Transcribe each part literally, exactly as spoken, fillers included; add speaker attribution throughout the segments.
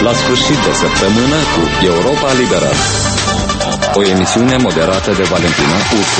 Speaker 1: la sfârșit de săptămână cu Europa Liberă. O emisiune moderată de Valentina Ursu.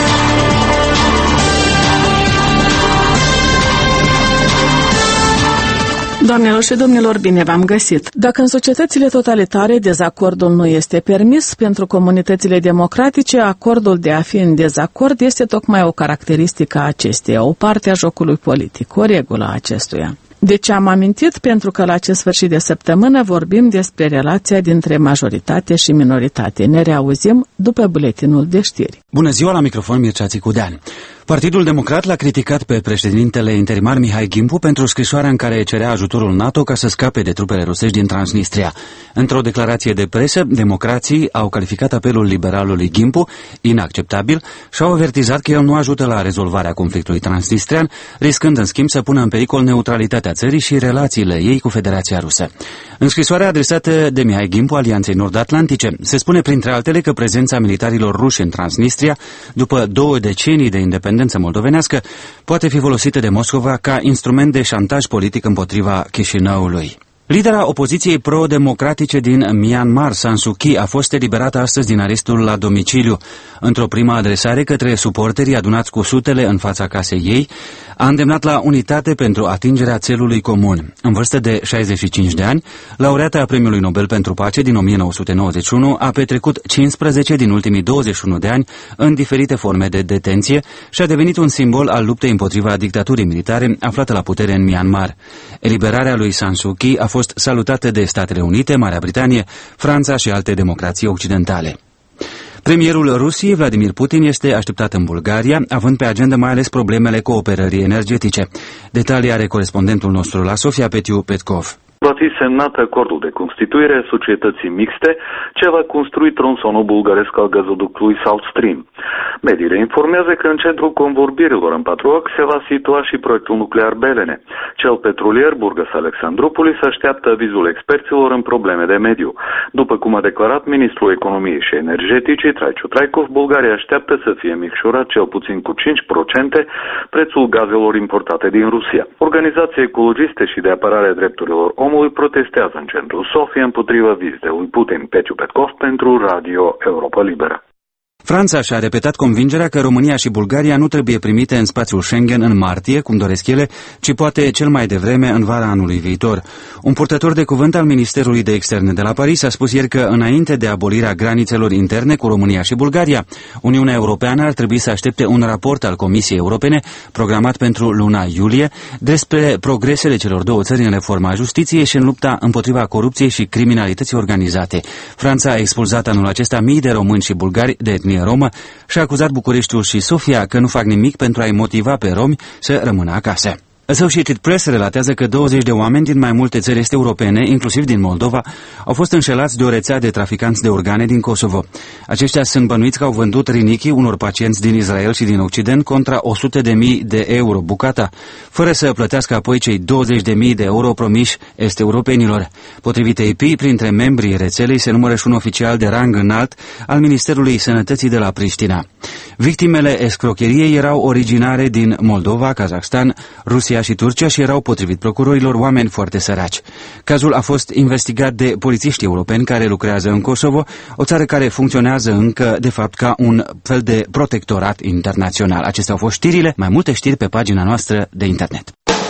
Speaker 2: Doamnelor și domnilor, bine v-am găsit! Dacă în societățile totalitare dezacordul nu este permis, pentru comunitățile democratice, acordul de a fi în dezacord este tocmai o caracteristică a acesteia, o parte a jocului politic, o regulă a acestuia. De ce am amintit? Pentru că la acest sfârșit de săptămână vorbim despre relația dintre majoritate și minoritate. Ne reauzim după buletinul de știri.
Speaker 3: Bună ziua, la microfon Mircea Țicudean. Partidul Democrat l-a criticat pe președintele interimar Mihai Gimpu pentru scrisoarea în care cerea ajutorul NATO ca să scape de trupele rusești din Transnistria. Într-o declarație de presă, democrații au calificat apelul liberalului Gimpu inacceptabil și au avertizat că el nu ajută la rezolvarea conflictului transnistrian, riscând în schimb să pună în pericol neutralitatea țării și relațiile ei cu Federația Rusă. În scrisoarea adresată de Mihai Gimpu Alianței Nord-Atlantice, se spune printre altele că prezența militarilor ruși în Transnistria, după două decenii de independență moldovenească, poate fi folosită de Moscova ca instrument de șantaj politic împotriva Chișinăului. Lidera opoziției pro-democratice din Myanmar, San Suu Kyi, a fost eliberată astăzi din arestul la domiciliu. Într-o primă adresare către suporterii adunați cu sutele în fața casei ei, a îndemnat la unitate pentru atingerea țelului comun. În vârstă de șaizeci și cinci de ani, laureata Premiului Nobel pentru Pace din o mie nouă sute nouăzeci și unu a petrecut cincisprezece din ultimii douăzeci și unu de ani în diferite forme de detenție și a devenit un simbol al luptei împotriva dictaturii militare aflată la putere în Myanmar. Eliberarea lui San Suu Kyi a fost salutată de Statele Unite, Marea Britanie, Franța și alte democrații occidentale. Premierul Rusiei, Vladimir Putin, este așteptat în Bulgaria, având pe agenda mai ales problemele cooperării energetice. Detalii are corespondentul nostru la Sofia, Petiu Petkov.
Speaker 4: Va fi semnat acordul de constituire a societății mixte ce va construi tronsonul bulgaresc al gazoductului South Stream. Mediile informează că în centrul convorbirilor în patru ochi se va situa și proiectul nuclear Belene. Cel petrolier Burgas Alexandroupolis așteaptă avizul experților în probleme de mediu. După cum a declarat ministrul economiei și energeticii Traičiu Trajkov, Bulgaria așteaptă să fie micșorat cel puțin cu cinci la sută prețul gazelor importate din Rusia. Organizații ecologiste și de apărare a drepturilor omului protestează în centrul Sofia împotriva vizitei lui Putin. Petiu Petkov pentru Radio Europa Liberă.
Speaker 3: Franța și-a repetat convingerea că România și Bulgaria nu trebuie primite în spațiul Schengen în martie, cum doresc ele, ci poate cel mai devreme în vara anului viitor. Un purtător de cuvânt al Ministerului de Externe de la Paris a spus ieri că înainte de abolirea granițelor interne cu România și Bulgaria, Uniunea Europeană ar trebui să aștepte un raport al Comisiei Europene, programat pentru luna iulie, despre progresele celor două țări în reforma justiției și în lupta împotriva corupției și criminalității organizate. Franța a expulzat anul acesta mii de români și bulgari de etnie romă și a acuzat Bucureștiul și Sofia că nu fac nimic pentru a-i motiva pe romi să rămână acasă. Associated Press relatează că douăzeci de oameni din mai multe țări est europene, inclusiv din Moldova, au fost înșelați de o rețea de traficanți de organe din Kosovo. Aceștia sunt bănuiți că au vândut rinichii unor pacienți din Israel și din Occident contra o sută de mii de euro bucata, fără să plătească apoi cei douăzeci de mii de euro promiși est-europenilor. Potrivit A P, printre membrii rețelei se numără și un oficial de rang înalt al Ministerului Sănătății de la Priștina. Victimele escrocheriei erau originare din Moldova, Kazakhstan, Rusia și Turcia și erau, potrivit procurorilor, oameni foarte săraci. Cazul a fost investigat de polițiști europeni care lucrează în Kosovo, o țară care funcționează încă, de fapt, ca un fel de protectorat internațional. Acestea au fost știrile, mai multe știri pe pagina noastră de internet.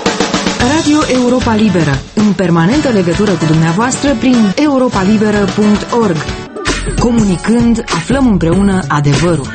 Speaker 5: Radio Europa Liberă, în permanentă legătură cu dumneavoastră prin europa liberă punct org. Comunicând, aflăm împreună adevărul.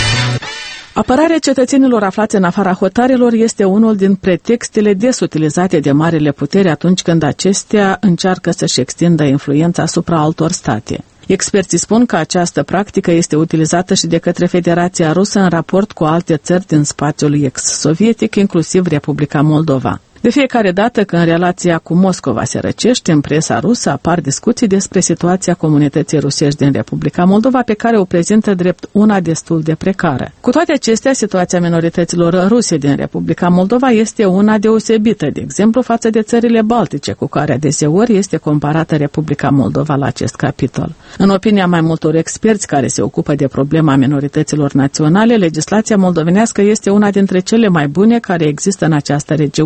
Speaker 2: Apărarea cetățenilor aflați în afara hotarelor este unul din pretextele des utilizate de marile puteri atunci când acestea încearcă să-și extindă influența asupra altor state. Experții spun că această practică este utilizată și de către Federația Rusă în raport cu alte țări din spațiul ex-sovietic, inclusiv Republica Moldova. De fiecare dată când relația cu Moscova se răcește, în presa rusă apar discuții despre situația comunității rusești din Republica Moldova, pe care o prezintă drept una destul de precară. Cu toate acestea, situația minorităților ruse din Republica Moldova este una deosebită, de exemplu față de țările baltice, cu care adeseori este comparată Republica Moldova la acest capitol. În opinia mai multor experți care se ocupă de problema minorităților naționale, legislația moldovenească este una dintre cele mai bune care există în această regiune.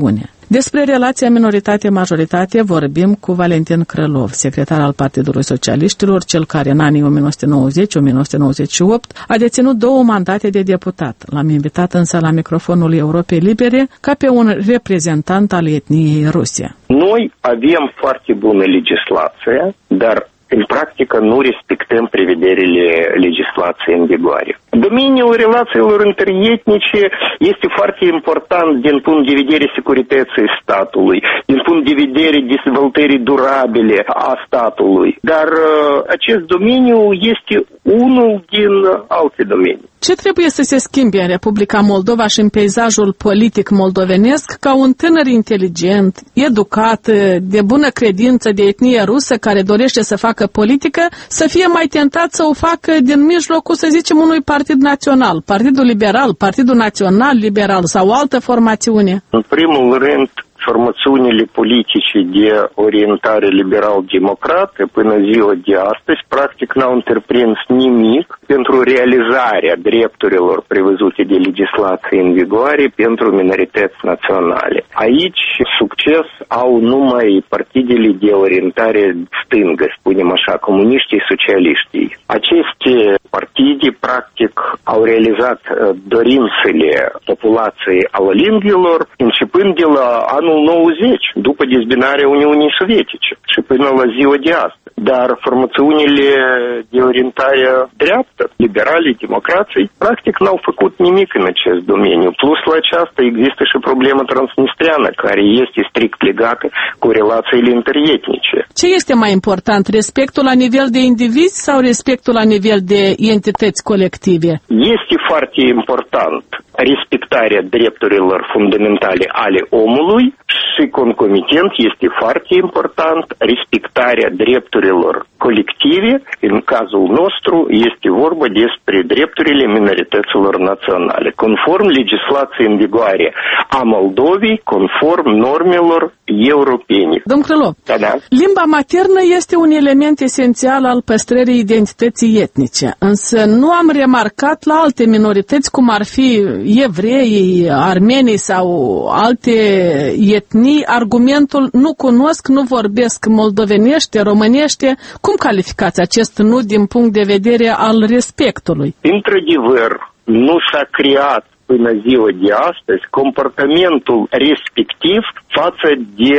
Speaker 2: Despre relația minoritate-majoritate vorbim cu Valentin Crălov, secretar al Partidului Socialiștilor, cel care în anii o mie nouă sute nouăzeci - o mie nouă sute nouăzeci și opt a deținut două mandate de deputat. L-am invitat însă la microfonul Europei Libere ca pe un reprezentant al etniei ruse.
Speaker 6: Noi avem foarte bună legislație, dar în practică nu respectăm prevederile legislației în vigoare. Domeniul relațiilor interetnice este foarte important din punct de vedere securității statului, din punct de vedere dezvoltării durabile a statului, dar acest domeniu este unul din alte domenii.
Speaker 2: Ce trebuie să se schimbe în Republica Moldova și în peisajul politic moldovenesc ca un tânăr inteligent, educat, de bună credință, de etnie rusă, care dorește să facă politică, să fie mai tentat să o facă din mijlocul, să zicem, unui partid național, Partidul Liberal, Partidul Național Liberal sau o altă formațiune?
Speaker 6: În primul rând, formațiunile politice de orientare liberal-democrată până ziua de astăzi practic n-au întreprins nimic pentru realizarea drepturilor prevăzute de legislație în vigoare pentru minorități naționale. Aici succes au numai partidele de orientare stângă, spunem așa, comuniștii, socialiștii. Aceste partide practic au realizat dorințele populației alălingilor începând de la anul nouăzeci, după dezbinarea Uniunii Sovietice și până la ziua de astăzi. Dar formațiunile de orientare dreaptă, liberale, democrații, practic n-au făcut nimic în acest domeniu. Plus la aceasta există și problema transnistriană, care este strict legată cu relațiile interetnice.
Speaker 2: Ce este mai important, respectul la nivel de indivizi sau respectul la nivel de entități colective?
Speaker 6: Este foarte important respectarea drepturilor fundamentale ale omului și concomitent este foarte important respectarea drepturilor colective. În cazul nostru este vorba despre drepturile minorităților naționale, conform legislației în vigoare a Moldovei, conform normelor europene.
Speaker 2: Domnul Crălov,
Speaker 6: da, da.
Speaker 2: Limba maternă este un element esențial al păstrării identității etnice, însă nu am remarcat la alte minorități, cum ar fi evreii, armenii sau alte etnii, argumentul nu cunosc, nu vorbesc moldovenește, românește. Cum calificați acest nu din punct de vedere al respectului?
Speaker 6: Într-adevăr, nu s-a creat până ziua de astăzi comportamentul respectiv față de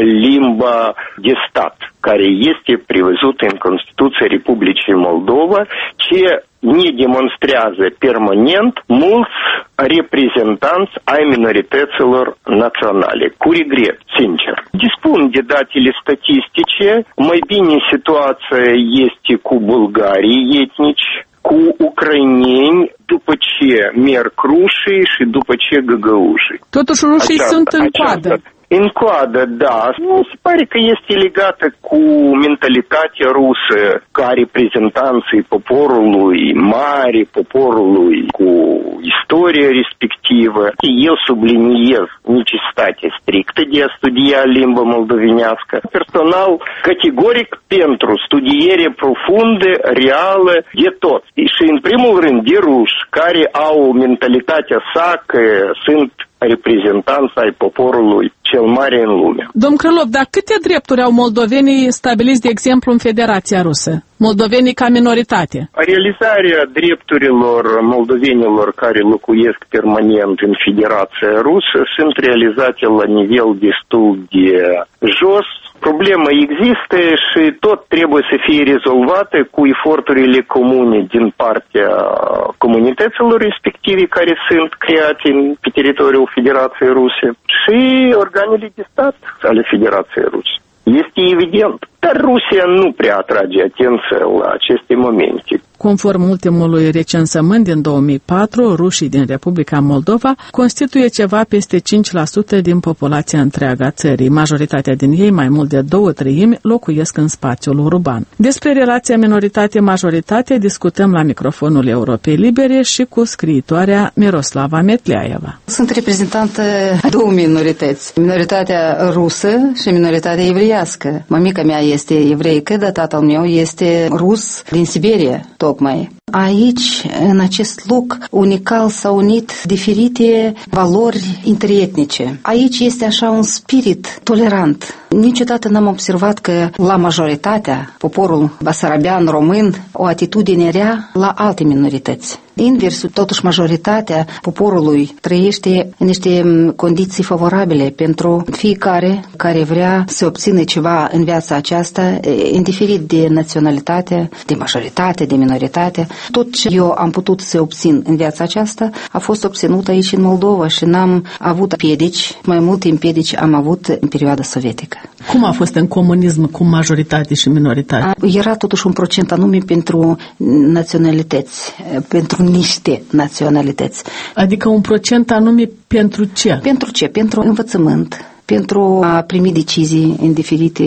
Speaker 6: limba de stat, care este prevăzută în Constituția Republicii Moldova, ce ne demonstrează permanent mulți reprezentanți ai minorităților naționale. Cu regret, sincer. Dispun de datele statistice, mai bine situația este cu bulgarii etnici, cu ucraineni, după ce merg rușii și după ce găgăușii.
Speaker 2: Totuși rușii aceasta, sunt în coadă.
Speaker 6: În coadă, da. Nu se pare că este legată cu mentalitatea rusă ca reprezentanții poporului mare, poporului cu istoria respectivă. Eu subliniez necesitatea strictă de a studia limba moldovenească. Personal, categoric pentru studiere profundă, reală, de tot. Și în primul rând de ruși, care au mentalitatea sa că sunt reprezentanți ai poporului cel mare în lume.
Speaker 2: Domn Crălov, dar câte drepturi au moldovenii stabiliți, de exemplu, în Federația Rusă? Moldovenii ca minoritate.
Speaker 6: Realizarea drepturilor moldovenilor care locuiesc permanent în Federația Rusă sunt realizate la nivel destul de jos. Problema există și tot trebuie să fie rezolvată cu eforturile comune din partea comunităților respective care sunt create pe teritoriul Federației Ruse și organele de stat ale Federației Ruse. Este evident. Dar Rusia nu prea atrage atenție la aceste momente.
Speaker 2: Conform ultimului recensământ din două mii patru, rușii din Republica Moldova constituie ceva peste cinci la sută din populația întreagă a țării. Majoritatea din ei, mai mult de două treimi, locuiesc în spațiul urban. Despre relația minoritate-majoritate discutăm la microfonul Europei Libere și cu scriitoarea Miroslava Metleaeva.
Speaker 7: Sunt reprezentantă două minorități. Minoritatea rusă și minoritatea evreiască. Mămica mea este evreică, dar tatăl meu este rus din Siberia, tocmai. Aici, în acest loc unical, s-au unit diferite valori interetnice. Aici este așa un spirit tolerant. Niciodată n-am observat că la majoritatea, poporul basarabean, român, o atitudine rea la alte minorități. Invers, totuși, majoritatea poporului trăiește în niște condiții favorabile pentru fiecare care vrea să obțină ceva în viața aceasta, indiferent de naționalitate, de majoritate, de minoritate. Tot ce eu am putut să obțin în viața aceasta a fost obținut aici în Moldova și n-am avut piedici, mai multe piedici am avut în perioada sovietică.
Speaker 2: Cum a fost în comunism cu majoritate și minoritate?
Speaker 7: Era totuși un procent anume pentru naționalități, pentru niște naționalități.
Speaker 2: Adică un procent anume pentru ce?
Speaker 7: Pentru ce? Pentru învățământ, pentru a primi decizii în diferite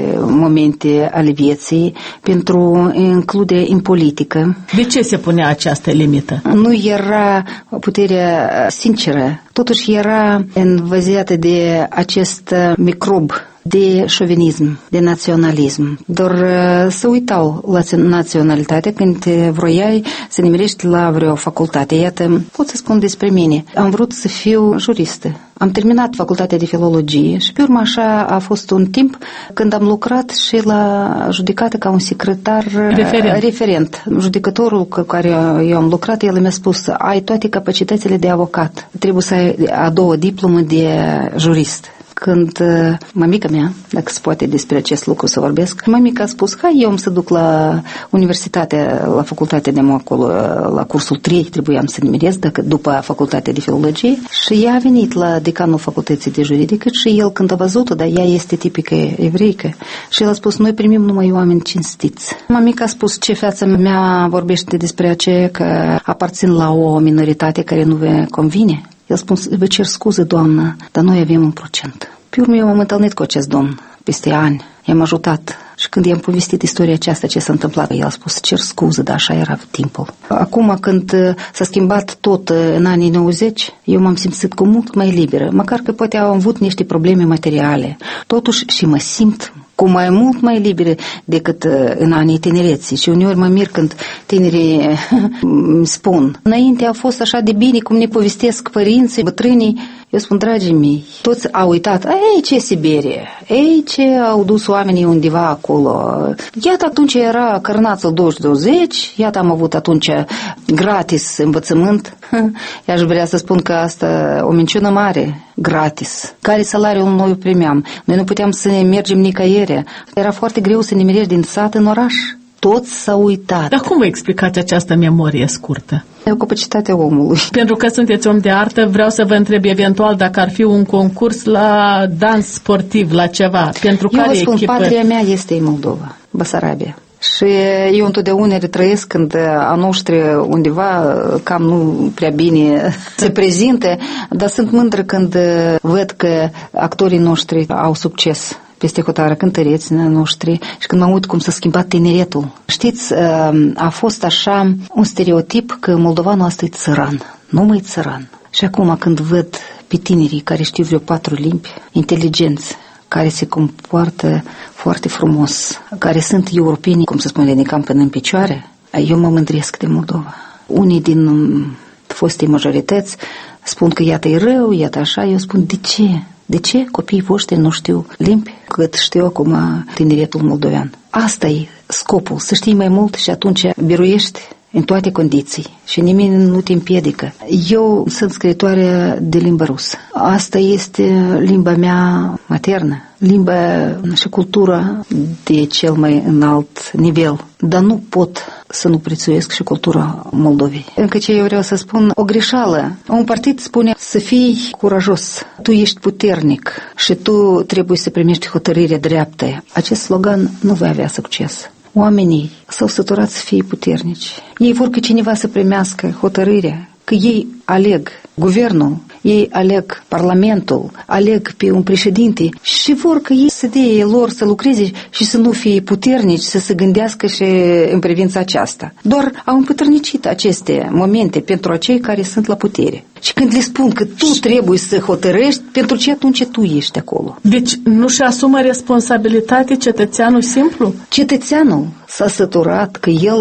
Speaker 7: momente ale vieții, pentru includere în politică.
Speaker 2: De ce se punea această limită?
Speaker 7: Nu era puterea sinceră, totuși era învăzată de acest microb de șovinism, de naționalism. Doar să uitau la naționalitate când vroiai să nimerești la vreo facultate. Iată, pot să spun despre mine. Am vrut să fiu juristă. Am terminat facultatea de filologie și pe urmă așa a fost un timp când am lucrat și la judecată ca un secretar
Speaker 2: referent.
Speaker 7: referent. Judecătorul cu care eu am lucrat, el mi-a spus, ai toate capacitățile de avocat. Trebuie să ai a doua diplomă de jurist. Când mămica mea, dacă se poate despre acest lucru să vorbesc, mămica a spus, hai, eu am să duc la universitate, la facultatea de acolo, la cursul trei, trebuiam să nimerez dacă, după facultatea de filologie, și ea a venit la decanul facultății de juridică și el, când a văzut-o, dar ea este tipică evreică, și el a spus, noi primim numai oameni cinstiți. Mămica a spus, ce fața mea vorbește despre aceea că aparțin la o minoritate care nu vă convine? El spune, vă cer scuze, doamnă, dar noi avem un procent. Pe urmă eu m-am întâlnit cu acest domn peste ani, i-am ajutat și când i-am povestit istoria aceasta, ce s-a întâmplat, el a spus, cer scuze, dar așa era timpul. Acum, când s-a schimbat tot în anii nouăzeci, eu m-am simțit cu mult mai liberă, măcar că poate am avut niște probleme materiale. Totuși și mă simt cu mai mult mai libere decât în anii tinereții. Și uneori mă mir când tinerii îmi spun, înainte a fost așa de bine cum ne povestesc părinții, bătrânii. Eu spun, dragii mei, toți au uitat, ei, ce Siberie, ei, ce au dus oamenii undeva acolo. Iată, atunci era Cărnațul douăzeci douăzeci, iată, am avut atunci gratis învățământ. I-aș vrea să spun că asta o minciună mare, gratis. Care salariul noi primeam? Noi nu puteam să ne mergem nicăieri. Era foarte greu să ne mergi din sat în oraș. Toți s-au uitat.
Speaker 2: Dar cum vă explicați această memorie scurtă?
Speaker 7: E o capacitate omului.
Speaker 2: Pentru că sunteți om de artă, vreau să vă întreb eventual dacă ar fi un concurs la dans sportiv, la ceva. Pentru
Speaker 7: eu
Speaker 2: care
Speaker 7: vă spun,
Speaker 2: echipă...
Speaker 7: patria mea este în Moldova, Basarabia. Și eu întotdeauna retrăiesc când a noștri undeva cam nu prea bine se prezinte, dar sunt mândră când văd că actorii noștri au succes peste hotară, cântăreții noștri, și când mă uit cum s-a schimbat tineretul. Știți, a fost așa un stereotip că moldovanul ăsta e țăran, numai țăran. Și acum când văd pe tinerii care știu vreo patru limbi, inteligenți, care se comportă foarte frumos, care sunt europeni, cum se spune, din cam până în picioare, eu mă mândresc de Moldova. Unii din fostei majorități spun că iată e rău, iată așa, eu spun de ce? De ce copiii voștri nu știu limbi cât știu acum tineretul moldovean? Asta e scopul, să știi mai mult și atunci biruiești în toate condiții și nimeni nu te împiedică. Eu sunt scriitoare de limba rusă. Asta este limba mea maternă, limba și cultura de cel mai înalt nivel. Dar nu pot să nu prețuiesc și cultura Moldovei. Încă ce eu vreau să spun, o greșeală. Un partid spune să fii curajos, tu ești puternic și tu trebuie să primești hotărârea dreaptă. Acest slogan nu va avea succes. Oamenii s-au săturat să fie puternici. Ei vor că cineva să primească hotărârea, că ei aleg guvernul, ei aleg parlamentul, aleg pe un președinte și vor că ei să dea lor să lucreze și să nu fie puternici, să se gândească și în privința aceasta. Doar au împuternicit aceste momente pentru acei care sunt la putere. Și când le spun că tu trebuie să hotărăști, pentru ce atunci tu ești acolo?
Speaker 2: Deci nu-și asumă responsabilitate cetățeanul simplu?
Speaker 7: Cetățeanul s-a săturat că el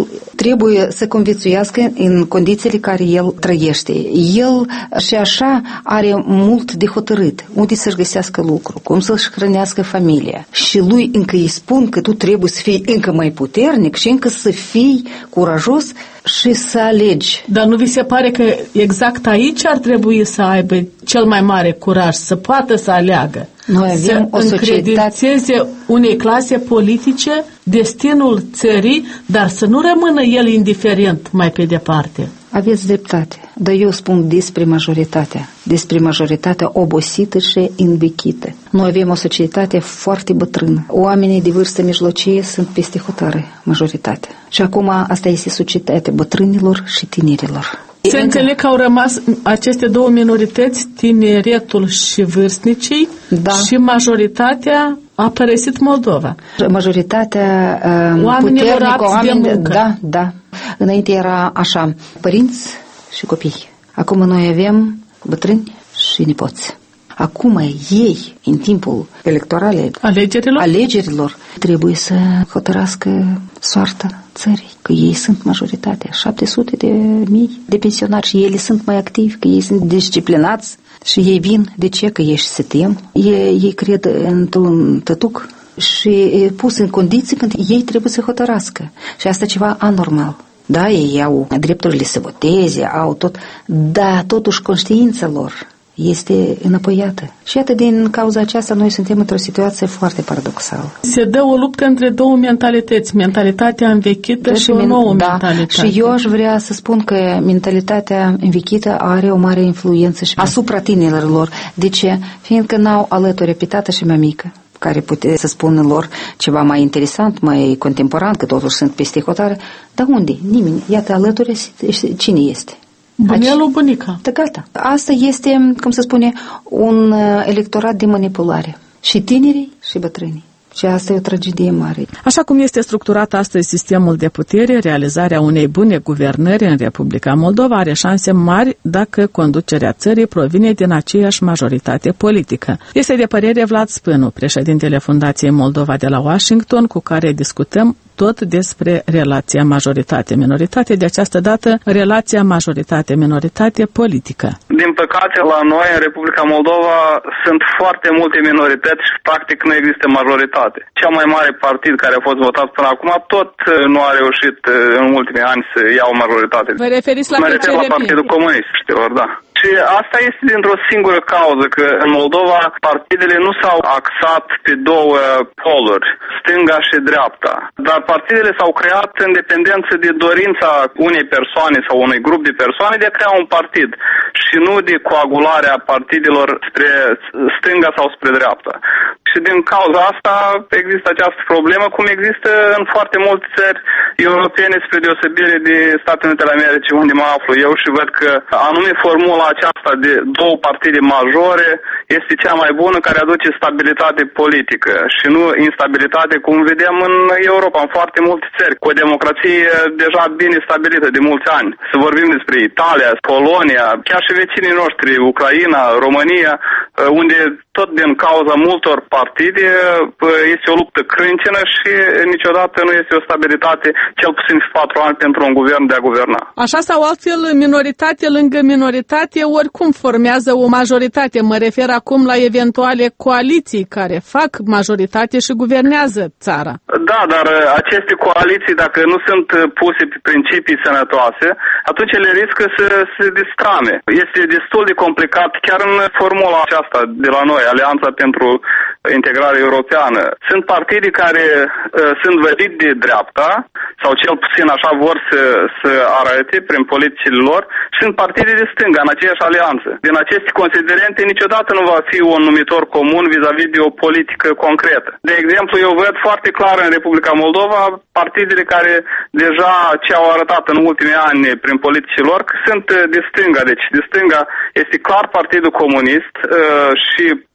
Speaker 7: trebuie să conviețuiască în condițiile care el trăiește. El și așa are mult de hotărât unde să-și găsească lucru, cum să-și hrănească familia. Și lui încă îi spun că tu trebuie să fii încă mai puternic și încă să fii curajos și să alegi.
Speaker 2: Dar nu vi se pare că exact aici ar trebui să aibă cel mai mare curaj, să poată să aleagă?
Speaker 7: Noi avem
Speaker 2: să
Speaker 7: o societate
Speaker 2: unei clase politice destinul țării, dar să nu rămână el indiferent mai pe departe.
Speaker 7: Aveți dreptate, dar eu spun despre majoritatea, despre majoritatea obosită și învechită. Noi avem o societate foarte bătrână. Oamenii de vârstă mijlocie sunt peste hotare, majoritatea. Și acum asta este societatea bătrânilor și tinerilor.
Speaker 2: Se înțeleg că au rămas aceste două minorități, tineretul și vârstnicii,
Speaker 7: da. Și
Speaker 2: majoritatea a părăsit Moldova.
Speaker 7: Majoritatea uh, puternică, oameni, de muncă. Da, da. Înainte era așa, părinți și copii. Acum noi avem bătrâni și nepoți. Acum ei, în timpul electoral,
Speaker 2: alegerilor,
Speaker 7: alegerilor trebuie să hotărască soarta țării, că ei sunt majoritatea, șapte sute de mii de pensionari și ei sunt mai activi, că ei sunt disciplinați și ei vin. De ce? Că ei se tem. Ei, ei cred într-un tătuc și e pus în condiții când ei trebuie să hotărască. Și asta ceva anormal. Da, ei au drepturile să voteze, au tot, dar totuși conștiința lor este înapoiată. Și iată, din cauza aceasta, noi suntem într-o situație foarte paradoxală.
Speaker 2: Se dă o luptă între două mentalități, mentalitatea învechită da, și o nouă da, mentalitate.
Speaker 7: Și eu aș vrea să spun că mentalitatea învechită are o mare influență și asupra tinerilor. De ce? Fiindcă n-au alături pe tată și mămică, care putea să spună lor ceva mai interesant, mai contemporan, că totuși sunt peste hotare. Dar unde? Nimeni. Iată, alături cine este?
Speaker 2: Bunelul, bunica.
Speaker 7: Da, gata. Asta este, cum se spune, un electorat de manipulare. Și tinerii și bătrânii. Și asta e o tragedie mare.
Speaker 2: Așa cum este structurat astăzi sistemul de putere, realizarea unei bune guvernări în Republica Moldova are șanse mari dacă conducerea țării provine din aceeași majoritate politică. Este de părere Vlad Spânu, președintele Fundației Moldova de la Washington, cu care discutăm tot despre relația majoritate-minoritate, de această dată relația majoritate-minoritate politică.
Speaker 8: Din păcate, la noi, în Republica Moldova, sunt foarte multe minorități și practic nu există majoritate. Cel mai mare partid care a fost votat până acum tot nu a reușit în ultimii ani să ia o majoritate.
Speaker 2: Vă referiți la
Speaker 8: Mă refer la Partidul Comunist, știor, da. Și asta este dintr-o singură cauză, că în Moldova partidele nu s-au axat pe două poluri, stânga și dreapta. Dar partidele s-au creat în dependență de dorința unei persoane sau unui grup de persoane de a crea un partid și nu de coagularea partidelor spre stânga sau spre dreapta. Și din cauza asta există această problemă, cum există în foarte multe țări europene, spre deosebire de Statele Unite ale Americii, unde mă aflu eu și văd că anume formula aceasta de două partide majore este cea mai bună, care aduce stabilitate politică și nu instabilitate, cum vedem în Europa, în foarte multe țări, cu o democrație deja bine stabilită de mulți ani. Să vorbim despre Italia, Polonia, chiar și vecinii noștri, Ucraina, România, unde tot din cauza multor partide este o luptă crâncenă și niciodată nu este o stabilitate, cel puțin patru ani pentru un guvern de a guverna.
Speaker 2: Așa sau altfel, minoritate lângă minoritate oricum formează o majoritate. Mă refer acum la eventuale coaliții care fac majoritate și guvernează țara.
Speaker 8: Da, dar aceste coaliții, dacă nu sunt puse pe principii sănătoase, atunci ele riscă să se distrame. Este destul de complicat chiar în formula aceasta de la noi, Alianța pentru Integrare Europeană. Sunt partide care uh, sunt vădite de dreapta, sau cel puțin așa vor să, să arate prin politicile lor, și sunt partide de stânga în aceeași alianță. Din aceste considerente niciodată nu va fi un numitor comun vis-a-vis de o politică concretă. De exemplu, eu văd foarte clar în Republica Moldova partidele care deja ce au arătat în ultimii ani prin politicile lor că sunt de stânga. Deci de stânga este clar Partidul Comunist uh, și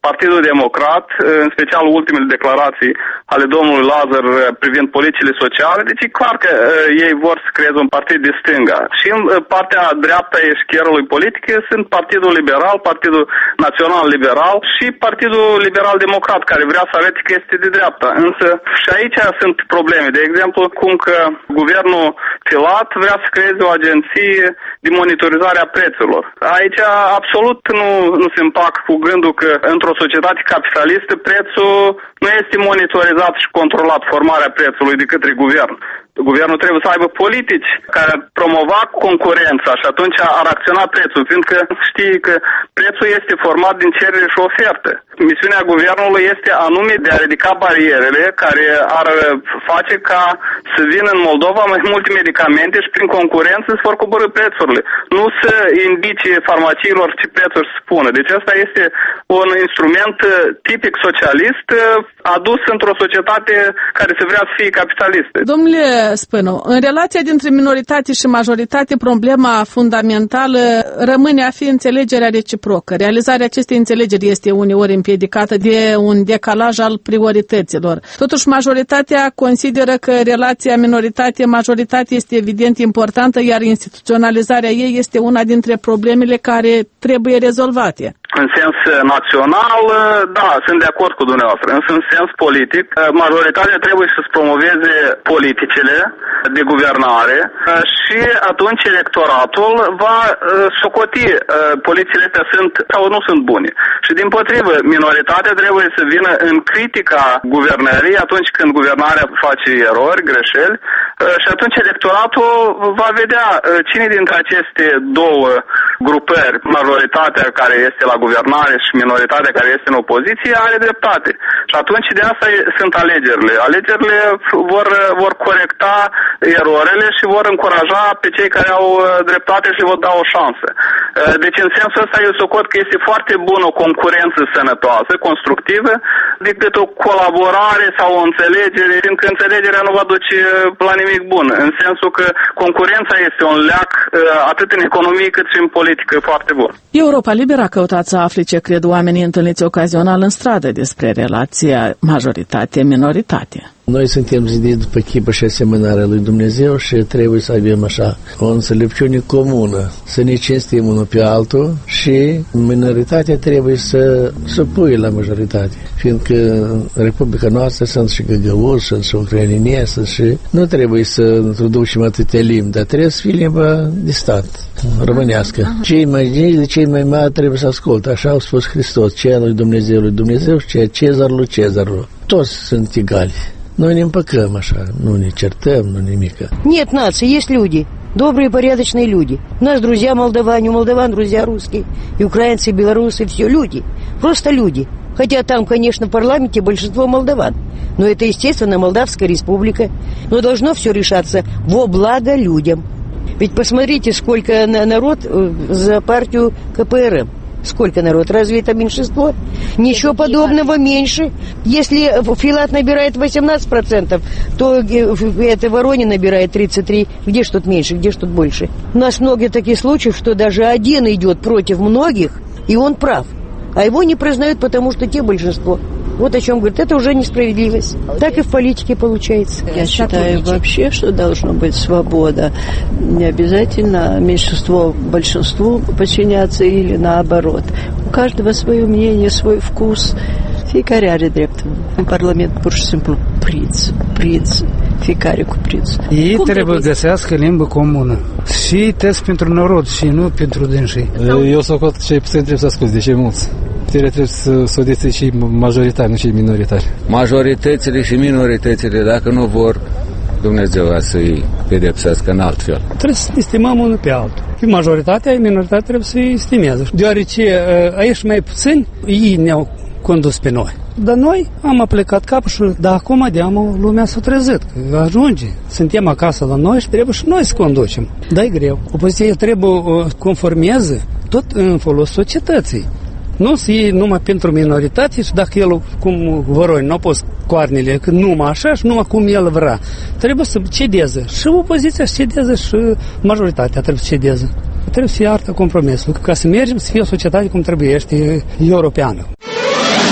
Speaker 8: Partidul Democrat, în special ultimele declarații ale domnului Lazar privind politicile sociale, deci e clar că ei vor să creeze un partid de stânga. Și în partea dreaptă a eșcherului politic sunt Partidul Liberal, Partidul Național Liberal și Partidul Liberal Democrat, care vrea să arate că este de dreapta. Însă și aici sunt probleme. De exemplu, cum că guvernul Filat vrea să creeze o agenție de monitorizare a prețurilor. Aici absolut nu, nu se împac cu gândul că într-o societate capitalistă prețul nu este monitorizat și controlat, formarea prețului de către guvern. Guvernul trebuie să aibă politici care ar promova concurența și atunci ar acționa prețul, fiindcă știi că prețul este format din cerere și ofertă. Misiunea guvernului este anume de a ridica barierele care ar face ca să vină în Moldova mai multe medicamente și prin concurență se vor coborî prețurile. Nu să indice farmaciilor ce prețuri să spună. Deci asta este un instrument tipic socialist adus într-o societate care se vrea să fie capitalistă.
Speaker 2: Domnule Spânu, în relația dintre minoritate și majoritate, problema fundamentală rămâne a fi înțelegerea reciprocă. Realizarea acestei înțelegeri este uneori împiedicată de un decalaj al priorităților. Totuși, majoritatea consideră că relația minoritate-majoritate este evident importantă, iar instituționalizarea ei este una dintre problemele care trebuie rezolvate.
Speaker 8: În sens național, da, sunt de acord cu dumneavoastră, însă în sens politic, majoritatea trebuie să-și promoveze politicile de guvernare și atunci electoratul va socoti politicile astea sunt sau nu sunt bune. Și din potrivă, minoritatea trebuie să vină în critica guvernării atunci când guvernarea face erori, greșeli și atunci electoratul va vedea cine dintre aceste două grupări, majoritatea care este la guvernare și minoritatea care este în opoziție, are dreptate. Și atunci de asta sunt alegerile. Alegerile vor, vor corecta erorele și vor încuraja pe cei care au dreptate și vor da o șansă. Deci în sensul ăsta eu socot că este foarte bună o concurență sănătoasă, constructivă, decât o colaborare sau o înțelegere, fiindcă înțelegerea nu va duce la nimic bun. În sensul că concurența este un leac atât în economie cât și în politică foarte bun.
Speaker 2: Europa Liberă a căutat să afle ce cred oamenii întâlniți ocazional în stradă despre relația majoritate-minoritate.
Speaker 9: Noi suntem zidiți după chipă și asemănarea lui Dumnezeu și trebuie să avem așa o înțelepciune comună, să ne cinstim unul pe altul și minoritatea trebuie să supui la majoritate, fiindcă în Republica noastră sunt și găgăuși, sunt și ucraineni, sunt și nu trebuie să introducem atâtea limbi, dar trebuie să fie limba de stat românească. Cei mai mici de cei mai mari trebuie să asculte, așa a spus Hristos, ceea lui Dumnezeu lui Dumnezeu și ceea Cezar lui Cezarul. Toți sunt egali. Noi ne împăcăm așa, nu ne certăm, nu nimică.
Speaker 10: Нет нации, есть люди, добрые, порядочные люди. У нас друзья молдаване, у молдаван друзья русские, и украинцы, и белорусы, все люди, просто люди. Хотя там, конечно, в парламенте большинство молдаван. Но это, естественно, Молдавская республика. Но должно все решаться во благо людям. Ведь посмотрите, сколько народ за партию ка пэ эр эм. Сколько народ? Разве это меньшинство? Ничего подобного меньше. Если Филат набирает восемнадцать процентов, то это Воронин набирает тридцать три. Где ж тут меньше, где ж тут больше? У нас много таких случаев, что даже один идет против многих, и он прав. А его не признают, потому что те большинство. Вот о чем говорит. Это уже несправедливость. Так и в политике получается.
Speaker 11: Я считаю вообще, что должна быть свобода. Не обязательно меньшинство большинству подчиняться или наоборот. У каждого свое мнение, свой вкус. Fiecare are dreptul. În Parlament pur și simplu prinț, prinț, fiecare cu prinț.
Speaker 12: Ei Cum trebuie să găsească limbă comună. Și test pentru narod și nu pentru dânsii.
Speaker 13: Eu s-o cot cei puțin trebuie să asculți, de cei mulți. Trebuie să s-o dețe și majoritari, nu și minoritari.
Speaker 14: Majoritățile și minoritățile, dacă nu vor, Dumnezeu va să-i pedepsească în alt fel.
Speaker 12: Trebuie să estimăm unul pe altul. Majoritatea, minoritatea trebuie să-i estimeze. Deoarece aici mai puțini, ei ne-au condus pe noi. Dar noi am aplicat capul și de acum deamă lumea s-a trezit. Ajunge. Suntem acasă la noi și trebuie și noi să conducem. Dar e greu. Opoziția trebuie conformeze tot în folos societății. Nu să iei numai pentru minoritate și dacă el, cum Voroi, nu a pus coarnele, că numai așa și numai cum el vrea. Trebuie să cedeze. Și opoziția să cedeze și majoritatea trebuie să cedeze. Trebuie să fie artă compromisului. Ca să mergem să fie o societate cum trebuie, este europeană.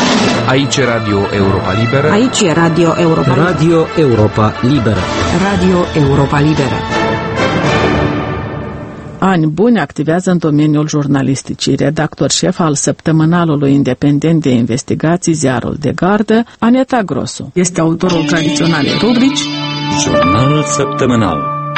Speaker 15: Aici e Radio Europa Liberă.
Speaker 5: Aici e Radio Europa Liberă.
Speaker 16: Radio Europa Liberă.
Speaker 5: Radio Europa Liberă.
Speaker 2: Ani buni activează în domeniul jurnalisticii, redactor șef al săptămânalului independent de investigații Ziarul de Gardă, Aneta Grosu. Este autorul tradiționalei rubrici
Speaker 1: Jurnal Săptămânal.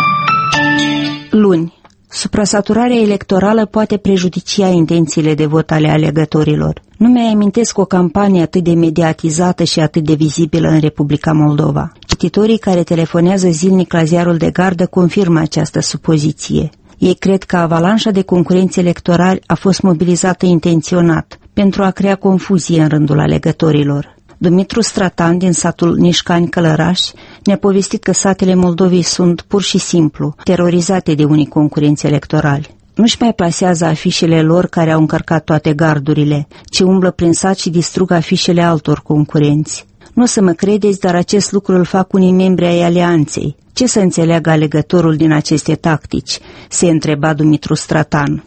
Speaker 17: Luni. Suprasaturarea electorală poate prejudicia intențiile de vot ale alegătorilor. Nu mi-ai amintesc o campanie atât de mediatizată și atât de vizibilă în Republica Moldova. Cititorii care telefonează zilnic la Ziarul de Gardă confirmă această supoziție. Ei cred că avalanșa de concurenți electorali a fost mobilizată intenționat pentru a crea confuzie în rândul alegătorilor. Dumitru Stratan, din satul Nișcani Călăraș, ne-a povestit că satele Moldovei sunt pur și simplu terorizate de unii concurenți electorali. Nu-și mai plasează afișele lor care au încărcat toate gardurile, ci umblă prin sat și distrug afișele altor concurenți. Nu o să mă credeți, dar acest lucru îl fac unii membri ai alianței. Ce să înțeleagă alegătorul din aceste tactici? Se întreba Dumitru Stratan.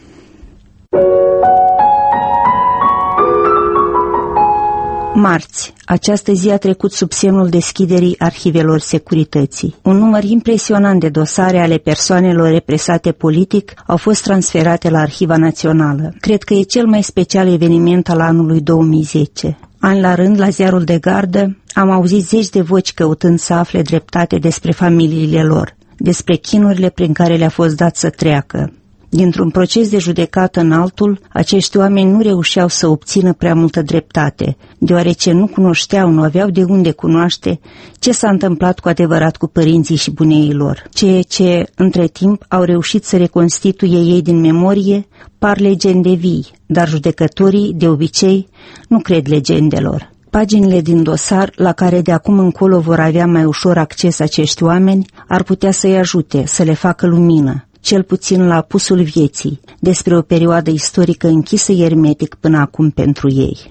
Speaker 17: Marți. Această zi a trecut sub semnul deschiderii arhivelor securității. Un număr impresionant de dosare ale persoanelor represate politic au fost transferate la Arhiva Națională. Cred că e cel mai special eveniment al anului două mii zece. An la rând, la Ziarul de Gardă, am auzit zeci de voci căutând să afle dreptate despre familiile lor, despre chinurile prin care le-a fost dat să treacă. Dintr-un proces de judecată în altul, acești oameni nu reușeau să obțină prea multă dreptate, deoarece nu cunoșteau, nu aveau de unde cunoaște ce s-a întâmplat cu adevărat cu părinții și buneii lor. Ceea ce, între timp, au reușit să reconstituie ei din memorie, par legende vii, dar judecătorii, de obicei, nu cred legendelor. Paginile din dosar, la care de acum încolo vor avea mai ușor acces acești oameni, ar putea să-i ajute, să le facă lumină, cel puțin la apusul vieții, despre o perioadă istorică închisă ermetic până acum pentru ei.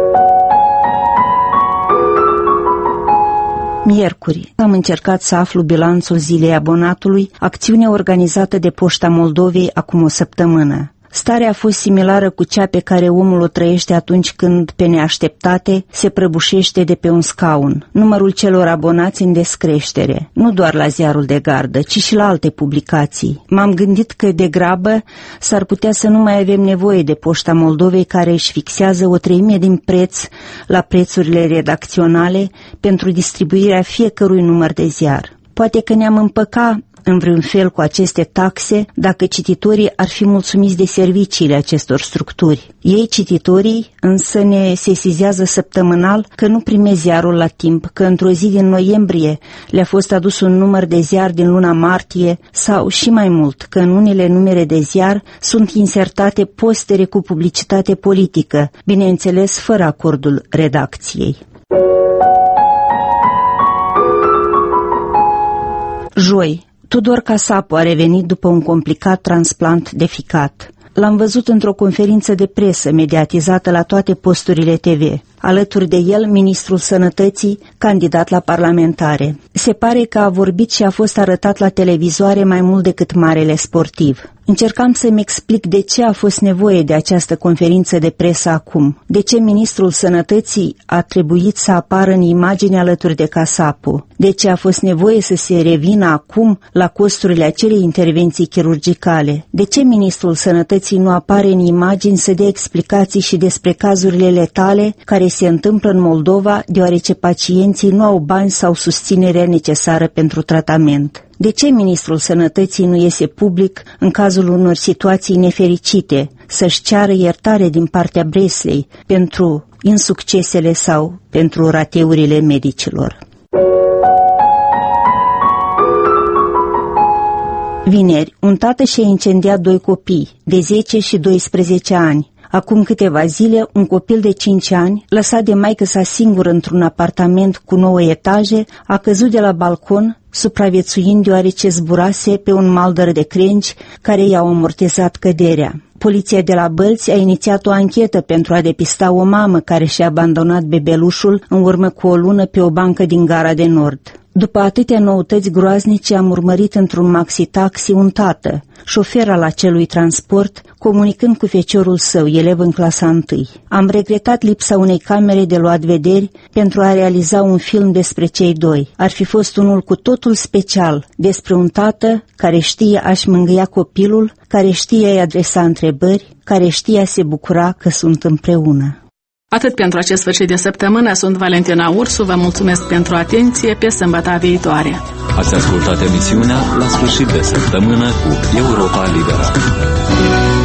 Speaker 17: Miercuri, am încercat să aflu bilanțul zilei abonatului, acțiune organizată de Poșta Moldovei acum o săptămână. Starea a fost similară cu cea pe care omul o trăiește atunci când, pe neașteptate, se prăbușește de pe un scaun. Numărul celor abonați în descreștere, nu doar la Ziarul de Gardă, ci și la alte publicații. M-am gândit că, de grabă, s-ar putea să nu mai avem nevoie de Poșta Moldovei, care își fixează o treime din preț la prețurile redacționale pentru distribuirea fiecărui număr de ziar. Poate că ne-am împăca în vreun fel cu aceste taxe dacă cititorii ar fi mulțumiți de serviciile acestor structuri. Ei, cititorii, însă ne sesizează săptămânal că nu primesc ziarul la timp, că într-o zi din noiembrie le-a fost adus un număr de ziar din luna martie sau, și mai mult, că în unele numere de ziar sunt insertate postere cu publicitate politică, bineînțeles fără acordul redacției. Joi. Tudor Casapu a revenit după un complicat transplant de ficat. L-am văzut într-o conferință de presă mediatizată la toate posturile T V. Alături de el, ministrul Sănătății, candidat la parlamentare. Se pare că a vorbit și a fost arătat la televizoare mai mult decât marele sportiv. Încercam să-mi explic de ce a fost nevoie de această conferință de presă acum. De ce ministrul Sănătății a trebuit să apară în imagine alături de Casapu. De ce a fost nevoie să se revină acum la costurile acelei intervenții chirurgicale. De ce ministrul Sănătății nu apare în imagini să dea explicații și despre cazurile letale care se întâmplă în Moldova, deoarece pacienții nu au bani sau susținerea necesară pentru tratament. De ce ministrul Sănătății nu iese public în cazul unor situații nefericite, să-și ceară iertare din partea Breslei pentru insuccesele sau pentru rateurile medicilor? Vineri, un tată și-a incendiat doi copii, de zece și doisprezece ani. Acum câteva zile, un copil de cinci ani, lăsat de maică sa singur într-un apartament cu nouă etaje, a căzut de la balcon, supraviețuind deoarece zburase pe un maldăr de crengi care i-au amortizat căderea. Poliția de la Bălți a inițiat o anchetă pentru a depista o mamă care și-a abandonat bebelușul în urmă cu o lună pe o bancă din Gara de Nord. După atâtea noutăți groaznice, am urmărit într-un maxi-taxi un tată, șofer al acelui transport, comunicând cu feciorul său, elev în clasa întâi. Am regretat lipsa unei camere de luat vederi pentru a realiza un film despre cei doi. Ar fi fost unul cu totul special, despre un tată care știe a-și mângâia copilul, care știe a-i adresa întrebări, care știe a se bucura că sunt împreună.
Speaker 2: Atât pentru acest sfârșit de săptămână. Sunt Valentina Ursu, vă mulțumesc pentru atenție, pe sâmbătă viitoare.
Speaker 1: Ați ascultat emisiunea La sfârșit de săptămână cu Europa Liberă.